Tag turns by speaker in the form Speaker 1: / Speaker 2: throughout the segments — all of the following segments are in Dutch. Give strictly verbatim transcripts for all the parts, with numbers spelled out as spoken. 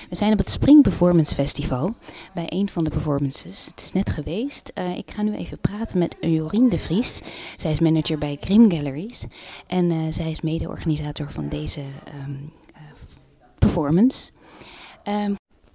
Speaker 1: We zijn op het Spring Performance Festival bij een van de performances. Het is net geweest. Uh, ik ga nu even praten met Jorien de Vries. Zij is manager bij Grim Galleries en uh, zij is mede-organisator van deze um, uh, performance. Um,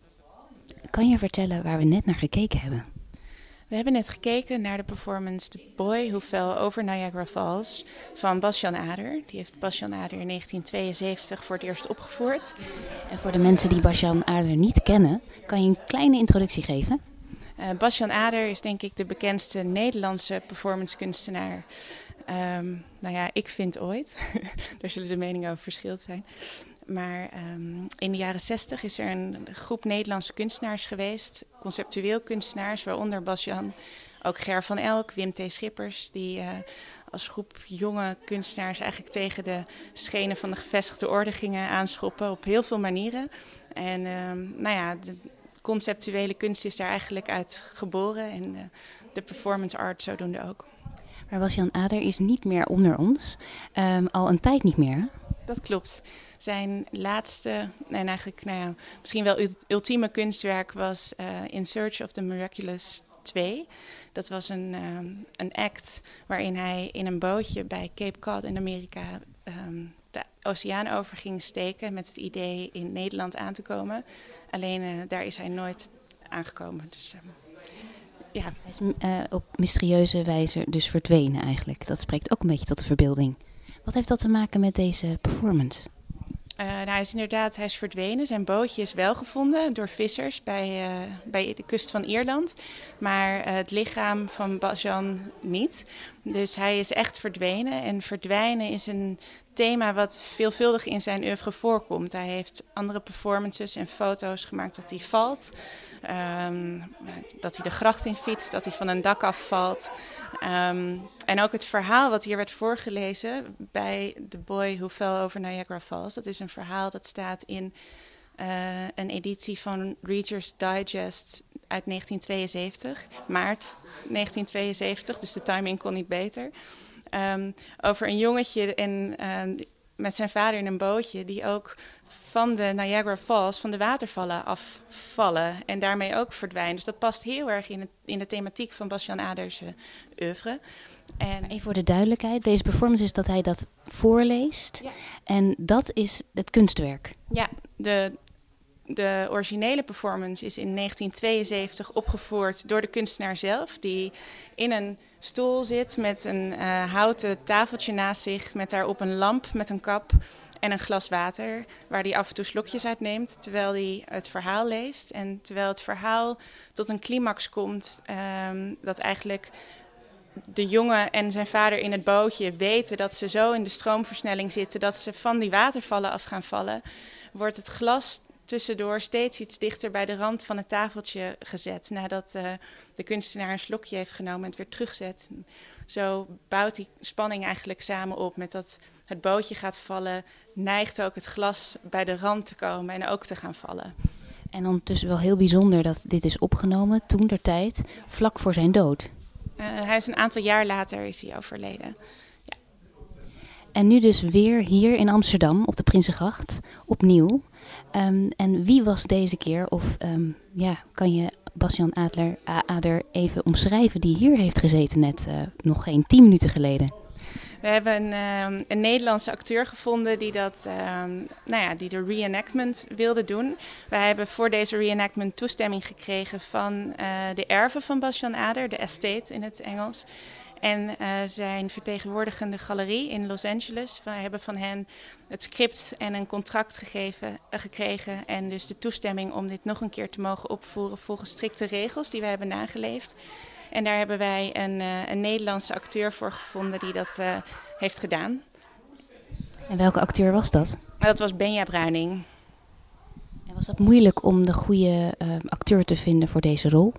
Speaker 1: kan je vertellen waar we net naar gekeken hebben?
Speaker 2: We hebben net gekeken naar de performance The Boy Who Fell Over Niagara Falls van Bas-Jan Ader. Die heeft Bas-Jan Ader in negentien tweeënzeventig voor het eerst opgevoerd.
Speaker 1: En voor de mensen die Bas-Jan Ader niet kennen, kan je een kleine introductie geven?
Speaker 2: Uh, Bas-Jan Ader is denk ik de bekendste Nederlandse performancekunstenaar. Um, nou ja, ik vind ooit. Daar zullen de meningen over verschillend zijn. Maar um, in de jaren zestig is er een groep Nederlandse kunstenaars geweest, conceptueel kunstenaars, waaronder Bas-Jan, ook Ger van Elk, Wim T. Schippers, die uh, als groep jonge kunstenaars eigenlijk tegen de schenen van de gevestigde orde gingen aanschoppen op heel veel manieren. En um, nou ja, de conceptuele kunst is daar eigenlijk uit geboren en uh, de performance art zodoende ook.
Speaker 1: Maar Bas-Jan Ader is niet meer onder ons, um, al een tijd niet meer, hè?
Speaker 2: Dat klopt. Zijn laatste, en eigenlijk nou ja, misschien wel ultieme kunstwerk was uh, In Search of the Miraculous twee. Dat was een, um, een act waarin hij in een bootje bij Cape Cod in Amerika um, de oceaan over ging steken met het idee in Nederland aan te komen. Alleen uh, daar is hij nooit aangekomen. Dus, um, ja.
Speaker 1: Hij is uh, op mysterieuze wijze dus verdwenen eigenlijk. Dat spreekt ook een beetje tot de verbeelding. Wat heeft dat te maken met deze performance?
Speaker 2: Uh, nou, hij is inderdaad hij is verdwenen. Zijn bootje is wel gevonden door vissers bij, uh, bij de kust van Ierland. Maar uh, het lichaam van Bas-Jan niet. Dus hij is echt verdwenen. En verdwijnen is een thema wat veelvuldig in zijn oeuvre voorkomt. Hij heeft andere performances en foto's gemaakt dat hij valt. Um, dat hij de gracht in fietst, dat hij van een dak afvalt. Um, en ook het verhaal wat hier werd voorgelezen bij The Boy Who Fell Over Niagara Falls. Dat is een verhaal dat staat in uh, een editie van Reader's Digest uit negentien tweeënzeventig. Maart negentien tweeënzeventig, dus de timing kon niet beter. Um, over een jongetje en, uh, met zijn vader in een bootje die ook van de Niagara Falls, van de watervallen afvallen en daarmee ook verdwijnen. Dus dat past heel erg in, het, in de thematiek van Bas-Jan Ader's uh, oeuvre.
Speaker 1: En even voor de duidelijkheid, deze performance is dat hij dat voorleest. Ja. En dat is het kunstwerk.
Speaker 2: Ja, de, de originele performance is in negentien tweeënzeventig opgevoerd door de kunstenaar zelf, die in een stoel zit met een uh, houten tafeltje naast zich, met daarop een lamp met een kap en een glas water, waar hij af en toe slokjes uit neemt terwijl hij het verhaal leest. En terwijl het verhaal tot een climax komt, um, dat eigenlijk de jongen en zijn vader in het bootje weten dat ze zo in de stroomversnelling zitten dat ze van die watervallen af gaan vallen, wordt het glas tussendoor steeds iets dichter bij de rand van het tafeltje gezet, nadat uh, de kunstenaar een slokje heeft genomen en het weer terugzet. Zo bouwt die spanning eigenlijk samen op met dat het bootje gaat vallen, neigt ook het glas bij de rand te komen en ook te gaan vallen.
Speaker 1: En ondertussen wel heel bijzonder dat dit is opgenomen, toen der tijd, vlak voor zijn dood.
Speaker 2: Uh, hij is een aantal jaar later is hij overleden. Ja.
Speaker 1: En nu dus weer hier in Amsterdam, op de Prinsengracht, opnieuw. Um, en wie was deze keer, of um, ja, kan je Bas-Jan Adler, Ader even omschrijven die hier heeft gezeten net uh, nog geen tien minuten geleden?
Speaker 2: We hebben een, um, een Nederlandse acteur gevonden die, dat, um, nou ja, die de reenactment wilde doen. Wij hebben voor deze reenactment toestemming gekregen van uh, de erven van Bas-Jan Ader, de estate in het Engels. En uh, zijn vertegenwoordigende galerie in Los Angeles. We hebben van hen het script en een contract gegeven, uh, gekregen. En dus de toestemming om dit nog een keer te mogen opvoeren volgens strikte regels die wij hebben nageleefd. En daar hebben wij een, uh, een Nederlandse acteur voor gevonden die dat uh, heeft gedaan.
Speaker 1: En welke acteur was dat?
Speaker 2: Dat was Benja Bruining.
Speaker 1: En was dat moeilijk om de goede uh, acteur te vinden voor deze rol?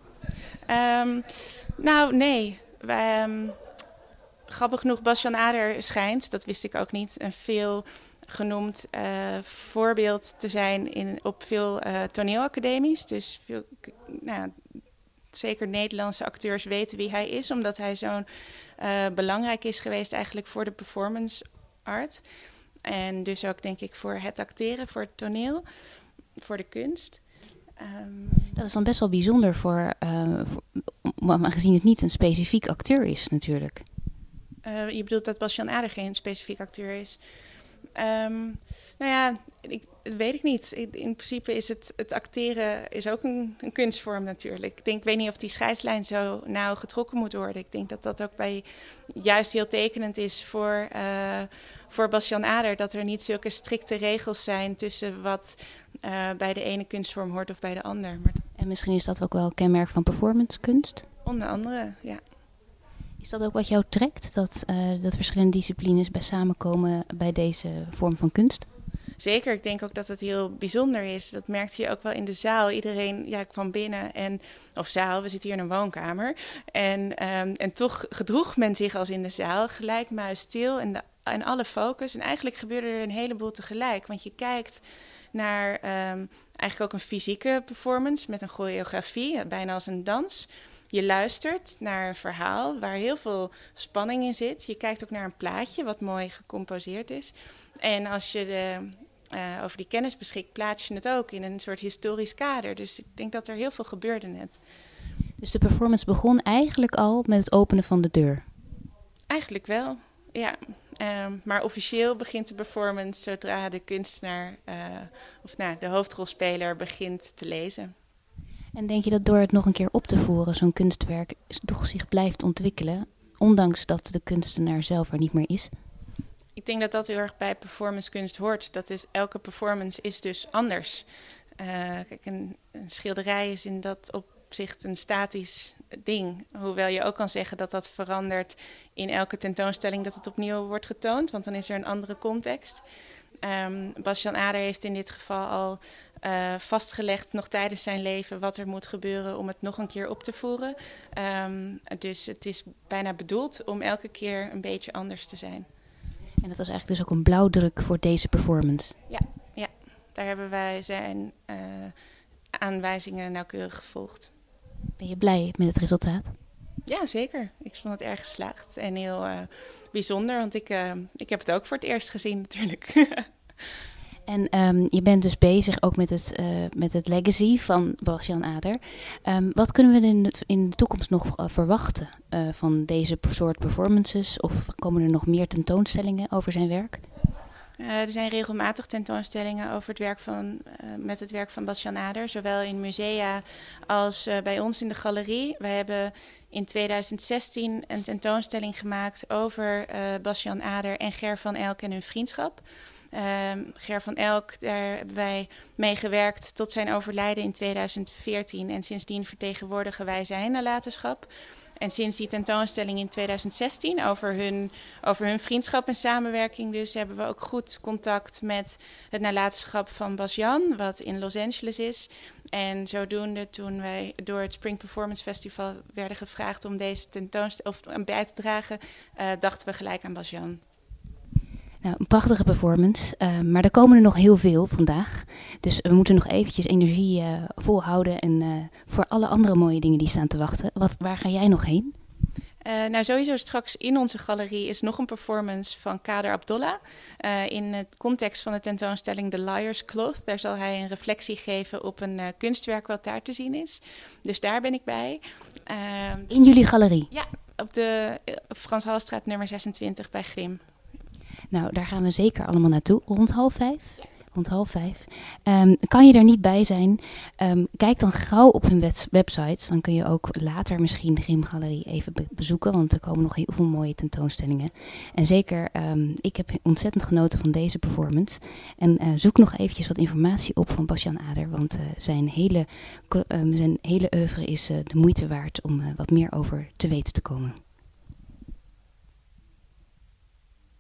Speaker 2: Um, nou, nee. Wij, um, grappig genoeg, Bas-Jan Ader schijnt, dat wist ik ook niet, een veel genoemd uh, voorbeeld te zijn in, op veel uh, toneelacademies. Dus veel, nou, zeker Nederlandse acteurs weten wie hij is, omdat hij zo uh, belangrijk is geweest eigenlijk voor de performance art. En dus ook denk ik voor het acteren, voor het toneel. voor de kunst. Um,
Speaker 1: dat is dan best wel bijzonder voor, uh, voor aangezien het niet een specifiek acteur is natuurlijk.
Speaker 2: Uh, je bedoelt dat Bas-Jan Ader geen specifiek acteur is? Um, nou ja, ik, dat weet ik niet. In, in principe is het, het acteren is ook een, een kunstvorm natuurlijk. Ik denk, ik weet niet of die scheidslijn zo nauw getrokken moet worden. Ik denk dat dat ook bij juist heel tekenend is voor, uh, voor Bas-Jan Ader. Dat er niet zulke strikte regels zijn tussen wat uh, bij de ene kunstvorm hoort of bij de ander. Maar
Speaker 1: en misschien is dat ook wel een kenmerk van performancekunst?
Speaker 2: Onder andere, ja.
Speaker 1: Is dat ook wat jou trekt, dat, uh, dat verschillende disciplines bij samenkomen bij deze vorm van kunst?
Speaker 2: Zeker, ik denk ook dat het heel bijzonder is. Dat merkte je ook wel in de zaal. Iedereen ja, kwam binnen, en, of zaal, we zitten hier in een woonkamer. En, um, en toch gedroeg men zich als in de zaal, gelijk muisstil en, de, en alle focus. En eigenlijk gebeurde er een heleboel tegelijk, want je kijkt naar um, eigenlijk ook een fysieke performance met een choreografie, bijna als een dans. Je luistert naar een verhaal waar heel veel spanning in zit. Je kijkt ook naar een plaatje wat mooi gecomposeerd is. En als je de, uh, over die kennis beschikt, plaats je het ook in een soort historisch kader. Dus ik denk dat er heel veel gebeurde net.
Speaker 1: Dus de performance begon eigenlijk al met het openen van de deur?
Speaker 2: Eigenlijk wel, ja. Um, maar officieel begint de performance zodra de kunstenaar uh, of nou, de hoofdrolspeler begint te lezen.
Speaker 1: En denk je dat door het nog een keer op te voeren, zo'n kunstwerk toch zich blijft ontwikkelen, ondanks dat de kunstenaar zelf er niet meer is?
Speaker 2: Ik denk dat dat heel erg bij performancekunst hoort. Dat is, elke performance is dus anders. Uh, kijk, een, een schilderij is in dat opzicht een statisch ding. Hoewel je ook kan zeggen dat dat verandert in elke tentoonstelling, dat het opnieuw wordt getoond, want dan is er een andere context. Um, Bas-Jan Ader heeft in dit geval al uh, vastgelegd, nog tijdens zijn leven, wat er moet gebeuren om het nog een keer op te voeren. Um, dus het is bijna bedoeld om elke keer een beetje anders te zijn.
Speaker 1: En dat was eigenlijk dus ook een blauwdruk voor deze performance?
Speaker 2: Ja, ja. Daar hebben wij zijn uh, aanwijzingen nauwkeurig gevolgd.
Speaker 1: Ben je blij met het resultaat?
Speaker 2: Ja, zeker. Ik vond het erg geslaagd en heel uh, bijzonder, want ik, uh, ik heb het ook voor het eerst gezien natuurlijk.
Speaker 1: En um, je bent dus bezig ook met het, uh, met het legacy van Bas-Jan Ader. Um, wat kunnen we in de, in de toekomst nog uh, verwachten uh, van deze soort performances? Of komen er nog meer tentoonstellingen over zijn werk?
Speaker 2: Uh, er zijn regelmatig tentoonstellingen over het werk van, uh, met het werk van Bas-Jan Ader, zowel in musea als uh, bij ons in de galerie. Wij hebben in tweeduizend zestien een tentoonstelling gemaakt over uh, Bas-Jan Ader en Ger van Elk en hun vriendschap. Uh, Ger van Elk, daar hebben wij mee gewerkt tot zijn overlijden in tweeduizend veertien. En sindsdien vertegenwoordigen wij zijn nalatenschap. En sinds die tentoonstelling in tweeduizend zestien over hun, over hun vriendschap en samenwerking dus hebben we ook goed contact met het nalatenschap van Bas-Jan, wat in Los Angeles is. En zodoende, toen wij door het Spring Performance Festival werden gevraagd om deze tentoonstelling of bij te dragen, uh, dachten we gelijk aan Bas-Jan.
Speaker 1: Nou, een prachtige performance, uh, maar er komen er nog heel veel vandaag. Dus we moeten nog eventjes energie uh, volhouden en uh, voor alle andere mooie dingen die staan te wachten. Wat, waar ga jij nog heen?
Speaker 2: Uh, nou, sowieso straks in onze galerie is nog een performance van Kader Abdollah. Uh, in het context van de tentoonstelling The Liar's Cloth. Daar zal hij een reflectie geven op een uh, kunstwerk wat daar te zien is. Dus daar ben ik bij. Uh,
Speaker 1: in jullie galerie?
Speaker 2: Ja, op de op Frans Halstraat nummer zesentwintig bij Grim.
Speaker 1: Nou, daar gaan we zeker allemaal naartoe. Rond half vijf? Ja. Rond half vijf. Um, kan je er niet bij zijn? Um, kijk dan gauw op hun wet- website. Dan kun je ook later misschien de Grimgalerie even be- bezoeken. Want er komen nog heel veel mooie tentoonstellingen. En zeker, um, ik heb ontzettend genoten van deze performance. En uh, zoek nog eventjes wat informatie op van Bas-Jan Ader. Want uh, zijn, hele, um, zijn hele oeuvre is uh, de moeite waard om uh, wat meer over te weten te komen.